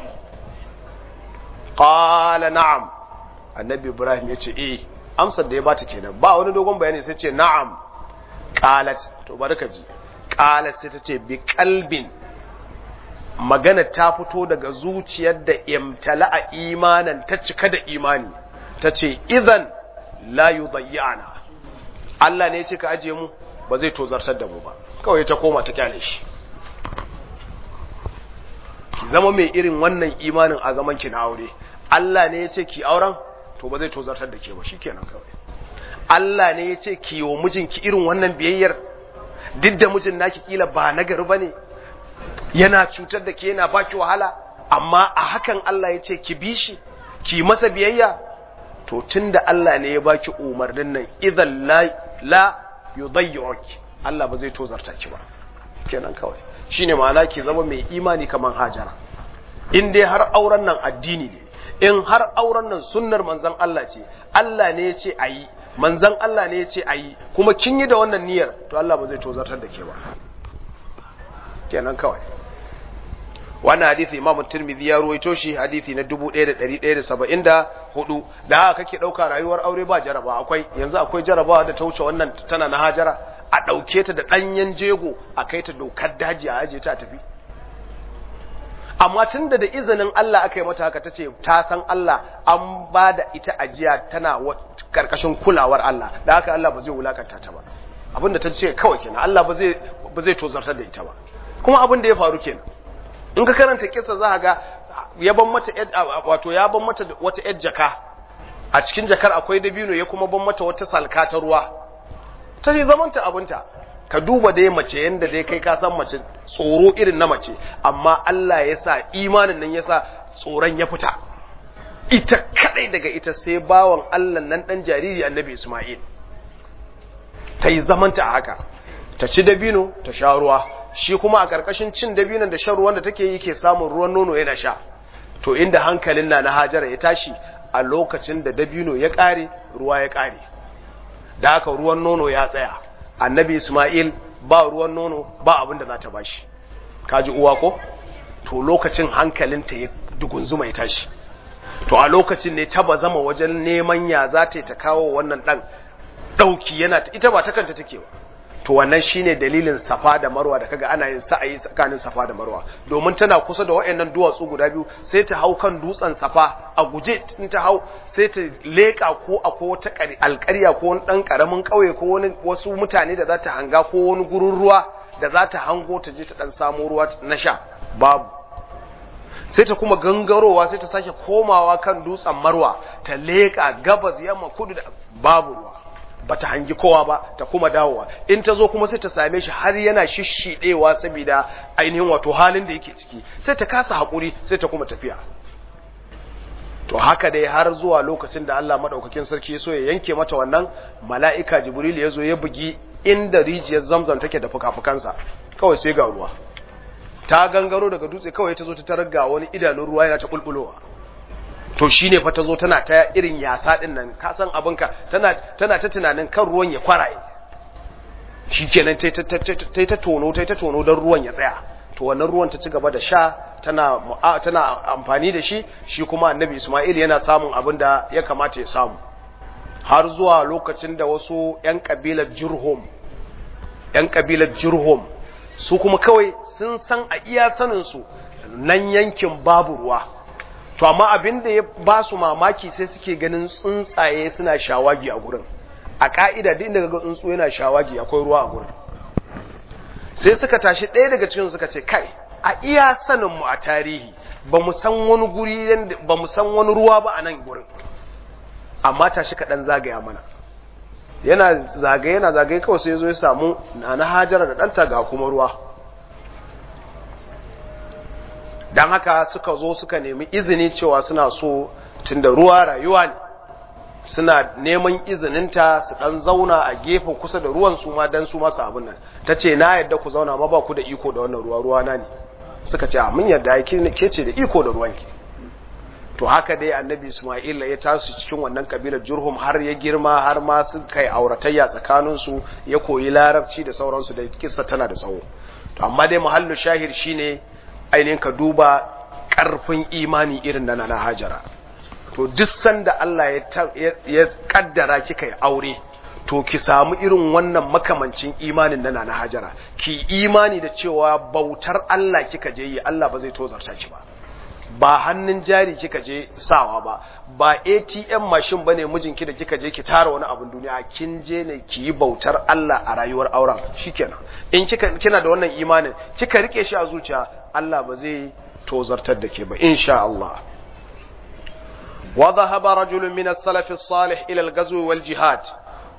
qala na'am annabi Ibrahim ya ce eh amsar da ya bata kenan ba wani dogon bayani sai ce na'am qalat to barka ji qalat sai ta ce bi qalbin magana ta fito daga zuciyar da imtala'a imanan ta cika da imani ta ce idan la yudayyana Allah ne ya ce ka ajiye mu ba zai tozartar da mu ba kawai ta koma ta kyale shi ki zama mai irin wannan imanin a zaman ki na aure Allah ne ya ce ki auren to ba zai tozartar da ke ba shikenan kawai Allah ne ya ce ki yi wa mijinki irin wannan biyayyar duk da mijin naki kila ba nagari bane yana cutar da ke yana baki wahala amma a hakan Allah ya ce ki bi shi ki masa biyayya to tunda Allah ne ya baki umarnin nan idan la la yudayyuki Allah ba zai tozarta ki ba kenan kawai shine ma'ana ki zama mai imani kaman Hajara in dai har auren nan addini ne in har auren nan sunnar manzon Allah ce Allah ne ya ce ayi manzon Allah ne ya ce ayi kuma kin yi da wannan niyyar to Allah ba zai tozartar da ke ba kenan kawai wannan hadisi Imam Tirmidhi ya ruwaito shi hadisi na dubu ɗaya da ɗari ɗaya da saba'in da hudu da haka kake dauka rayuwar aure ba jaraba akwai yanzu akwai jarabawa da ta wuce wannan tana na Hajara a dauke ta da danyen jego a kai ta dokar daji a aje ta tafi amma tunda da izinin Allah aka yi mata haka tace ta san Allah an ba da ita ajiya tana karkashin kulawar Allah da haka Allah ba zai wulakanta ta ba abinda ta ce kawai kenan Allah ba zai ba zai tozartar da ita ba kuma abin da ya faru kenan in ka karanta kissa za ka ga ya ban mata wato ya ban mata wata yar jaka a cikin jakar akwai dabino ya kuma ban mata wata salka ta ruwa ta ce zamanta abinta ka duba dai mace yanda dai kai ka san mace tsoro irin na mace amma Allah ya sa imanin nan ya sa tsoron ya fita ita kadai daga ita sai bawan Allah nan dan jariri annabi Isma'il ta yi zamanta a haka ta ci dabino ta sha ruwa shi kuma a ƙarƙashin cin dabinon da shan ruwan da take yi ke samun ruwan nono yana sha to inda hankalin na na Hajara ya tashi a lokacin da dabino ya ƙare ruwa ya ƙare da haka ruwan nono ya tsaya annabi Isma'il ba ruwan nono ba abin da za ta bashi kaji uwa ko to lokacin hankalinta ya dugunzuma ya tashi to a lokacin ne ta bazama wajen neman ya za ta ta kawo wannan dan dauki yana ita ba ta kanta take ba to wannan shine dalilin Safa da Marwa da kaga ana yin sa'ayi tsakanin Safa da Marwa domin tana kusa da wayannan duwatsu guda biyu sai ta hau kan dutsen Safa a guje in ta hau sai ta leka ko akwai wata alƙarya ko wani dan karamin kauye ko wani wasu mutane da za ta hanga ko wani gurin ruwa da za ta hango ta je ta dan samu ruwa na sha babu sai ta kuma gangarowa sai ta sake komawa kan dutsen Marwa ta leka gabas yamma kudu da babu ruwa bata hangi kowa ba ta kuma dawowa in ta zo kuma sai ta same shi har yana shishidewa saboda ainihin wato halin da yake ciki sai ta kasa hakuri sai ta kuma tafiya to haka dai har zuwa lokacin da Allah madaukakin sarki ya so ya yanke mata wannan mala'ika Jibril ya zo ya bugi inda rijiyar Zamzam take da fukafukansa kawai sai ga ruwa ta gangaro daga dutse kawai ta zo ta tarar ga wani idanun ruwa yana ta bulbulowa to shine fa tazo tana ta irin yasa din nan ka san abinka tana tana ta tunanin kan ruwan ya kwaraye shikenan tai ta tai ta tono tai ta tono dan ruwan ya tsaya to wannan ruwan ta ci gaba da sha tana tana amfani da shi shi kuma annabi Isma'il yana samun abin da ya kamata ya samu har zuwa lokacin da wasu ƴan kabilar Jurhum ƴan kabilar Jurhum su kuma kawai sun san a iya sanin su nan yankin babu ruwa to amma abin da ya ba su mamaki sai suke ganin tsuntsaye suna shawagi a gurin a ka'ida duk inda ga tsuntsu yana shawagi akwai ruwa a gurin sai suka tashi ɗaya daga cikin suka ce kai a iya sanin mu a tarihi ba mu san wani guri ba mu san wani ruwa ba a nan gurin amma tashi ka dan zagaya mana yana zagaye yana zagaye kawai sai ya zo ya samu na Hajara da ɗanta ga kuma ruwa dan haka suka zo suka nemi izini cewa suna so tunda ruwa rayuwa ne suna neman izininta su dan zauna a gefen kusa da ruwan su ma dan su masa abin nan tace na yadda ku zauna ma ba ku da iko da wannan ruwa ruwa na ne suka ce a mun yadda yake ke ce da iko da ruwanki to haka dai annabi Isma'il ya tasu cikin wannan kabilar Jurhum har ya girma har ma su kai auratayya tsakanin su ya koyi larabci da sauransu da kissa tana da tsawo to amma dai muhallu shahir shine ainihin ka duba ƙarfin imani irin na na Hajara to duk sanda Allah ya ya kaddara kika yi aure to ki samu irin wannan makamancin imanin na na Hajara ki imani da cewa bautar Allah kika je yi Allah ba zai tozarta ki ba ba hannun jari kika je sawa ba ba A T M machine bane mijinki da kika je ki tara wani abun duniya kin je ne ki yi bautar Allah a rayuwar auren shikenan in kika kina da wannan imanin kika rike shi a zuciya Allah ba zai tozartar da ke ba insha Allah wa dhahaba rajulun min as-salaf as-salih ila al-ghazw wal jihad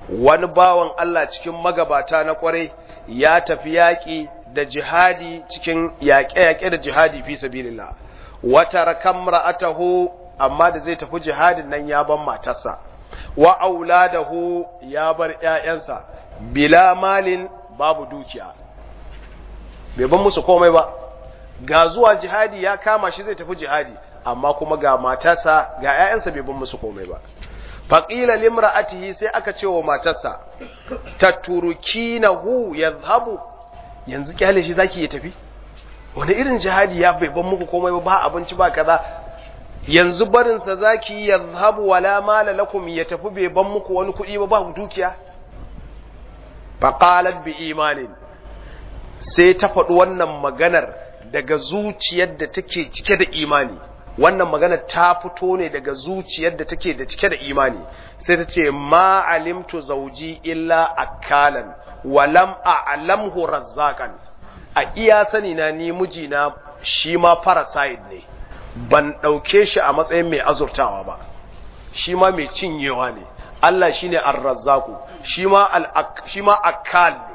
wani bawan Allah cikin magabata na kwarai ya tafi yaƙi da jihadi cikin yaƙe-yaƙe da jihadi fi sabilillah wata rakam ra'atahu amma da zai tafi jihadin nan ya ban matarsa wa auladahu ya bar ƴaƴansa bila malin babu dukiya bai ban musu komai ba ga zuwa jihadi ya kama shi zai tafi jihadi amma kuma ga matarsa ga ƴaƴansa bai ban musu komai ba faqila limra'atihi sai aka ce wa matarsa taturkinahu yadhhabu yanzu kyale shi zaki ya tafi wani irin jihadi ya bai ban muku komai ba ba abinci ba kaza yanzu barin sa zaki yadhhabu wala mala lakum ya tafi bai ban muku wani kudi ba ba dukiya faqalat bi imanin sai ta faɗi wannan maganar daga zuciyar da take cike da imani wannan maganar ta fito ne daga zuciyar da take da cike da imani sai ta ce ma alimtu zawji illa akalan walam a'lamhu razzaqan a iya sani na ni mijina shi ma parasite ne ban dauke shi a matsayin mai azurtawa ba shi ma mai cinyewa ne Allah shine ar-razzaqu shi ma al shi ma akal ne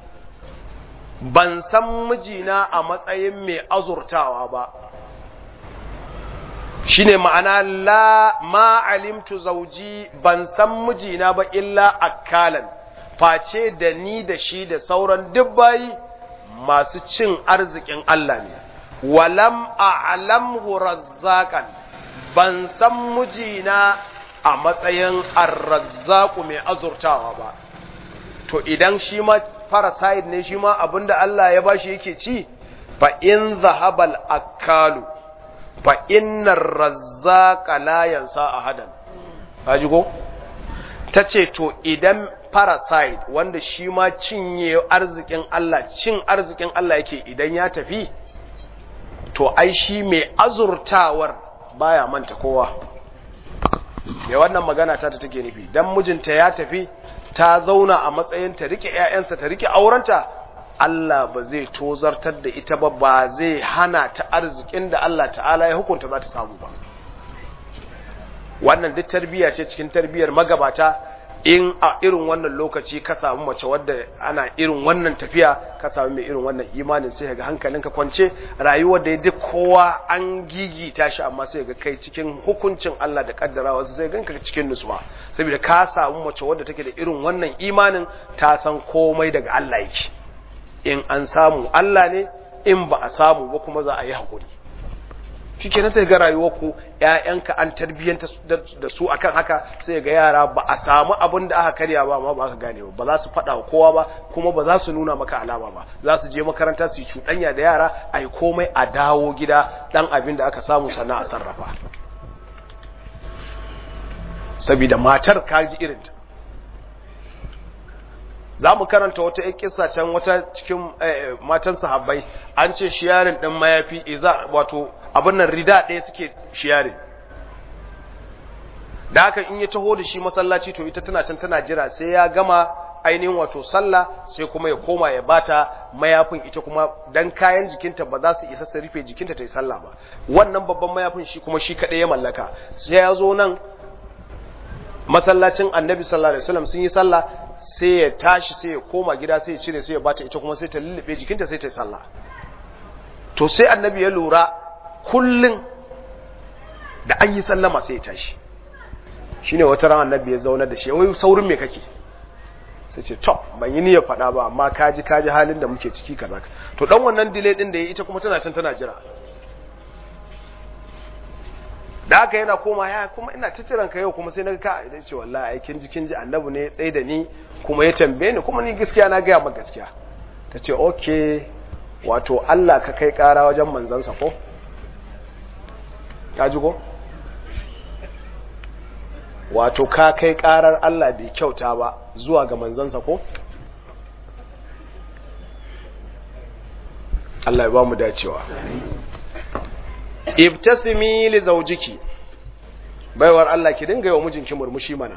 ban san mijina a matsayin mai azurtawa ba shine ma'ana la ma alimtu zawji ban san mijina ba illa akalan face da ni da shi da sauran dubbai masu cin arzikin Allah ne walam a'lamhu razzaqan ban san mijina a matsayin ar-razzaqu mai azurtawa ba to idan shi ma parasite ne shi ma abinda Allah ya bashi yake ci fa in zahabal akalu fa innar razzaqa la yansa ahadan kaji ko tace to idan parasite wanda shi ma cinye arzikin Allah cin arzikin Allah yake idan ya tafi to ai shi mai azurtawar baya manta kowa me wannan magana ta take nufi dan mijinta ya tafi ta zauna a matsayin ta rike ƴaƴansa ta rike aurenta Allah ba zai tozartar da ita ba ba zai hana ta arzikin da Allah ta'ala ya hukunta za ta samu ba wannan duk tarbiyya ce cikin tarbiyyar magabata in a irin wannan lokaci ka samu mace wadda ana irin wannan tafiya ka samu mai irin wannan imanin sai ga hankalinka kwance rayuwar da duk kowa an gigita shi amma sai ga kai cikin hukuncin Allah da kaddarawa sai ganka cikin nutsuwa saboda ka samu mace wadda take da irin wannan imanin ta san komai daga Allah yake in an samu Allah ne in ba a samu ba kuma za a yi hakuri shikenan sai ga rayuwarku ƴaƴanka an tarbiyyanta da su akan haka sai ga yara ba a samu abin da aka karya ba amma ba aka gane ba ba za su faɗa wa kowa ba kuma ba za su nuna maka alama ba za su je makaranta su yi cuɗanya da yara a yi komai a dawo gida ɗan abin da aka samu sannan a sarrafa saboda matar kaji irinta za mu karanta wata ƴan kissa can wata cikin matan sahabbai an ce shiyarin ɗin mayafi iza wato abin nan rida ɗaya suke shiyarin da haka in ya taho da shi masallaci to ita tana can tana jira sai ya gama ainihin wato sallah sai kuma ya koma ya bata mayafin ita kuma dan kayan jikinta ba za su isa su rufe jikinta ta yi sallah ba wannan babban mayafin shi kuma shi kaɗai ya mallaka sai ya zo nan masallacin annabi sallallahu alaihi wasallam sun yi sallah sai ya tashi sai ya koma gida sai ya cire sai ya bata ita kuma sai ta lullube jikinta sai ta yi sallah to sai annabi ya lura kullun da an yi sallama sai ya tashi shine wata ran annabi ya zauna da shi wai saurin me kake sai ce to ban yi niyyar faɗa ba amma kaji kaji halin da muke ciki kaza to dan wannan delay din da ya ita kuma tana can tana jira da haka yana koma ya kuma ina ta jiran ka yau kuma sai naga ka idan ce wallahi aikin jikin ji annabi ne ya tsaye da ni kuma ya tambaye ni kuma ni gaskiya na ga maka gaskiya tace okay wato Allah ka kai kara wajen manzansa ko ka ji ko wato ka kai karar Allah bai kyauta ba zuwa ga manzansa ko Allah ya ba mu dacewa ibtasimi li zawjiki baiwar Allah ki dinga yi wa mijinki murmushi mana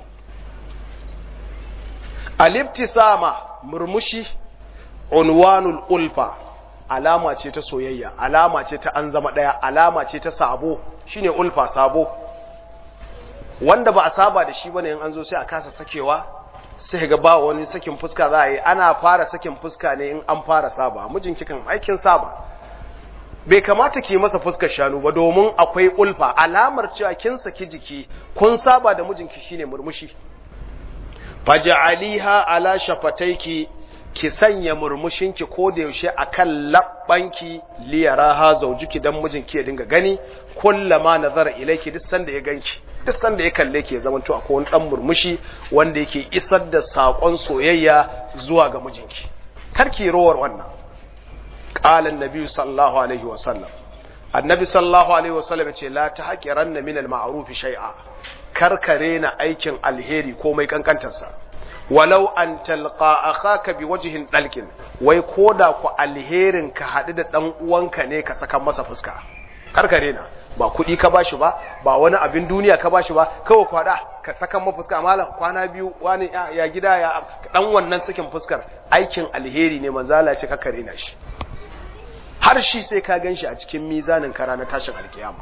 al-ibtisama murmushi unwanul ulfa alama ce ta soyayya alama ce ta an zama daya alama ce ta sabo shine ulfa sabo wanda ba a saba da shi bane in an zo sai a kasa sakewa sai ga ba wani sakin fuska za a yi, ana fara sakin fuska ne in an fara saba. Mijinki kan aikin saba, bai kamata ki masa fuskar shanu ba, domin akwai ulfa, alamar cewa kin saki jiki kun saba da mijinki shine murmushi. Faj'aliha ala shafataiki, ki sanya murmushinki ko da yaushe akan labbanki, liyaraha zawjuki, dan mijinki ya dinga gani, kullama nazara ilayki, duk sanda ya ganki, duk sanda ya kalle ki ya zama to akwai wani dan murmushi wanda yake isar da sakon soyayya zuwa ga mijinki. Karki rowar wannan. Qala an-nabi sallallahu alaihi wasallam, annabi sallallahu alaihi wasallam ce la tahqiranna min al-ma'ruf shay'a, karkare na aikin alheri komai kankantarsa. Walau an talqa akhaka biwajhin dalkin, wai koda ku alherin ka hadu da dan uwanka ne ka saka masa fuska, karkare na, ba kudi ka bashi ba, ba wani abin duniya ka bashi ba, kawai kwada ka saka masa fuska, malam kwana biyu wani ya, ya gida ya dan wannan sakin fuskar aikin alheri ne, manzo Allah ya ce karkare na shi, har shi sai ka ganshi a cikin mizanin kara na tashin alkiyama.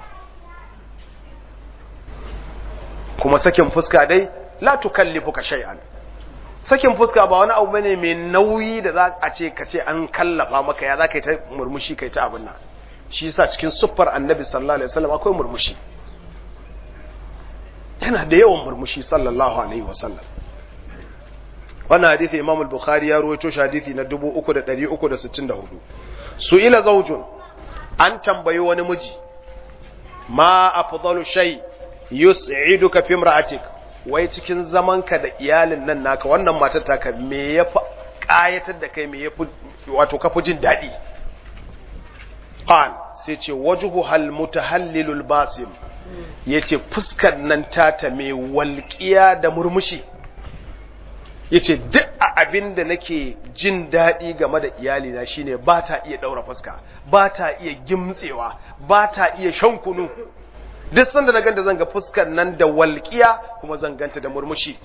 Kuma sakin fuska dai la tukallifuka shay'an, sakin fuska ba wani abu bane mai nauyi da za a ce ka ce an kallafa maka, ya za ka yi ta murmushi kai ta abin nan. Shi yasa cikin siffar annabi sallallahu alaihi wasallam akwai murmushi, yana da yawan murmushi sallallahu alaihi wasallam. Wannan hadisi Imam al-Bukhari ya rawaito shi hadisi na dubu uku da ɗari uku da sittin da hudu. Su'ila zawjun, an tambayi wani miji, ma afdalu shay yus'iduka fi imra'atik, wai cikin zamanka da iyalin nan naka, wannan matar taka me yafi kayatar da kai, me yafi wato kafi jin dadi? Qal, sai ce wajhu hal mutahallilul basim, yace fuskar nan tata mai walqiya da murmushi. Yace duk a abin da nake jin dadi game da iyali na shine ba ta iya daura fuska, ba ta iya gimtsewa, ba ta iya shan kunu. Duk sanda na ganta zan ga fuskar nan da walqiya, kuma zan ganta da murmushi.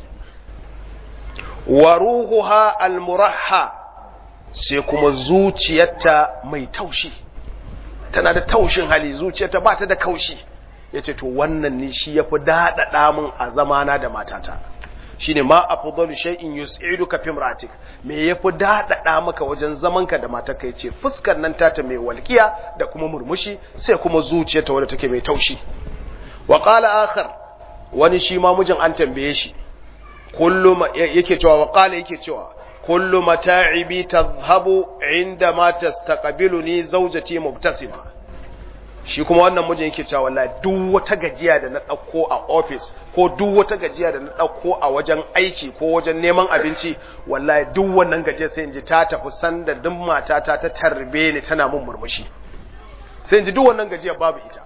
Wa ruhuha almurahha, sai kuma zuciyarta mai taushi, tana da taushin hali, zuciyarta ba ta da kaushi. Yace to wannan ne shi yafi dadada min a zamana da matata. Shine ma afdalu shay'in yus'iduka fi imra'atik, me yafi dadada maka wajen zamanka da matarka? Yace fuskar nan tata mai walqiya da kuma murmushi, sai kuma zuciyarta wadda take mai taushi. Wa qala akhar, wani shi ma mijin an tambaye shi, kullu yake cewa, wa qala yake cewa kullu mata'ibi tadhhabu inda ma tastaqbiluni zawjati mubtasima. Shi kuma wannan mijin yake cewa wallahi duk wata gajiya da na dauko a office, ko duk wata gajiya da na dauko a wajen aiki ko wajen neman abinci, wallahi duk wannan gajiya sai in ji ta tafi sanda duk matata ta tarbe ni tana mun murmushi, sai in ji duk wannan gajiya babu ita.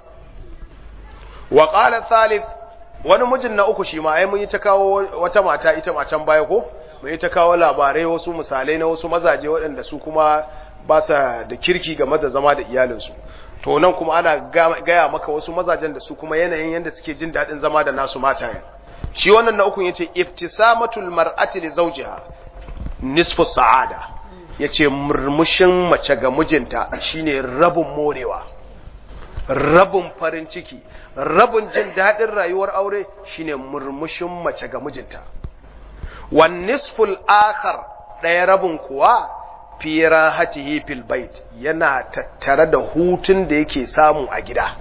Wa qala thalith, wani mijin na uku shi ma ai mun yi ta kawo wata mata ita ma can baya ko mun yi ta kawo labarai, wasu misalai na wasu mazaje waɗanda su kuma ba sa da kirki game da zama da iyalinsu. To nan kuma ana gaya maka wasu mazajen da su kuma yanayin yanda suke jin daɗin zama da nasu matayen. Shi wannan na uku yace ibtisamatul mar'ati li zawjiha nisfu sa'ada, yace murmushin mace ga mijinta shine rabin morewa, rabin farin ciki, rabin jin daɗin rayuwar aure shine murmushin mace ga mijinta. Wan nisful akhar, ɗaya rabin kuwa fi rahatihi fil bait, yana tattare da hutun da yake samu a gida.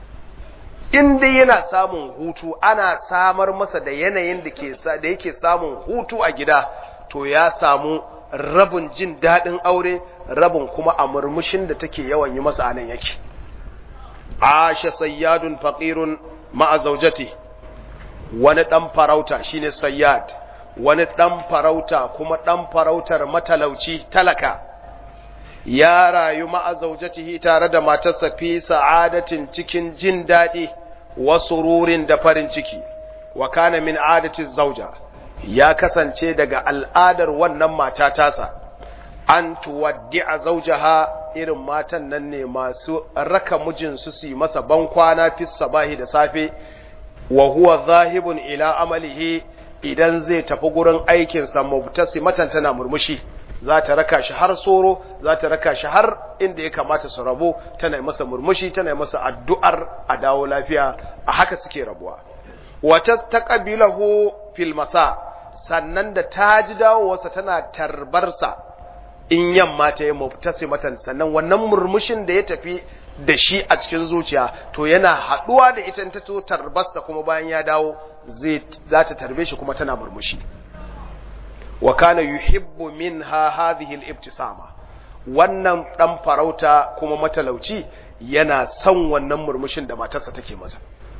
In dai yana samun hutu, ana samar masa da yanayin da ke da yake samun hutu a gida, to ya samu rabin jin daɗin aure, rabin kuma a murmushin da take yawan yi masa anan yake. Asha sayyadun faqirun ma'a zawjati, wani dan farauta shine sayyad, wani dan farauta kuma dan farautar matalauci talaka, ya rayu ma'a zawjatihi tare da matarsa fi sa'adatin cikin jin dadi wa sururin da farin ciki. Wa kana min adati zawja, ya kasance daga al'adar wannan mata tasa, an tuwaddi'a zawjaha, irin matan nan ne masu raka mijinsu su yi masa bankwana fi sabahi da safe, wa huwa zahibun ila amalihi, idan zai tafi gurin aikinsa mubtasimatan tana murmushi, za ta raka shi har soro, za ta raka shi har inda ya kamata su rabu, tana masa murmushi, tana masa addu'ar a dawo lafiya, a haka suke rabuwa. Wata taqabilahu fil masa, sannan da ta ji dawowarsa tana tarbarsa in yamma ta yi mubtasimatan, sannan wannan murmushin da ya tafi da shi a cikin zuciya to yana haduwa da ita ta to tarbarsa kuma bayan ya dawo zai za ta tarbe shi kuma tana murmushi. wa kana yuhibbu minha hadhihi al-ibtisama, wannan dan farauta kuma matalauci yana son wannan murmushin da matarsa take masa.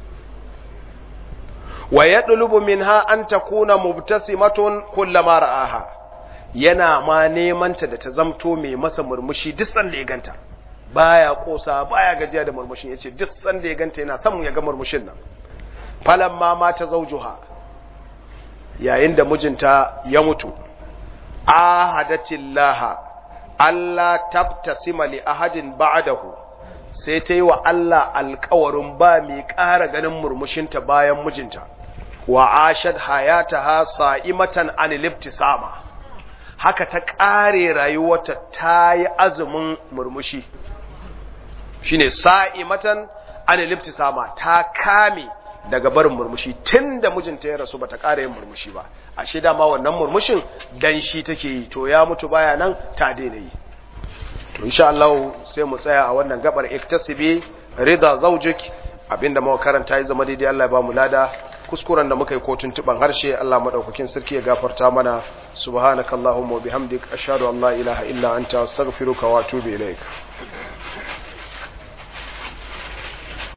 wa yadlubu minha an takuna mubtasimatun kullama ra'aha, yana ma neman ta da ta zamto mai masa murmushi duk sanda ya ganta, baya kosa baya gajiya da murmushin, yace duk sanda ya ganta yana son ya ga murmushin nan. falamma mata zawjuha, yayin da mijinta ya mutu, ahadatillaha alla tabtasima li ahadin ba'dahu, sai ta yi wa Allah alƙawarin ba mai ƙara ganin murmushinta bayan mijinta. wa ashad hayataha sa'imatan anil ibtisama, haka ta ƙare rayuwarta ta yi azumin murmushi, shine sa'imatan anil ibtisama, ta kame daga barin murmushi tunda mijinta ya rasu bata ƙara yin murmushi ba. ashe dama wannan murmushin dan shi take yi, to ya mutu baya nan ta daina yi. to insha Allah sai mu tsaya a wannan gabar iktasibi rida zawjik, abinda muka karanta ya zama daidai Allah ya ba mu lada, kuskuren da muka yi ko tuntuban harshe Allah madaukakin sarki ya gafarta mana. subhanakallahumma wa bihamdik ashhadu an la ilaha illa anta astaghfiruka wa atubu ilaik.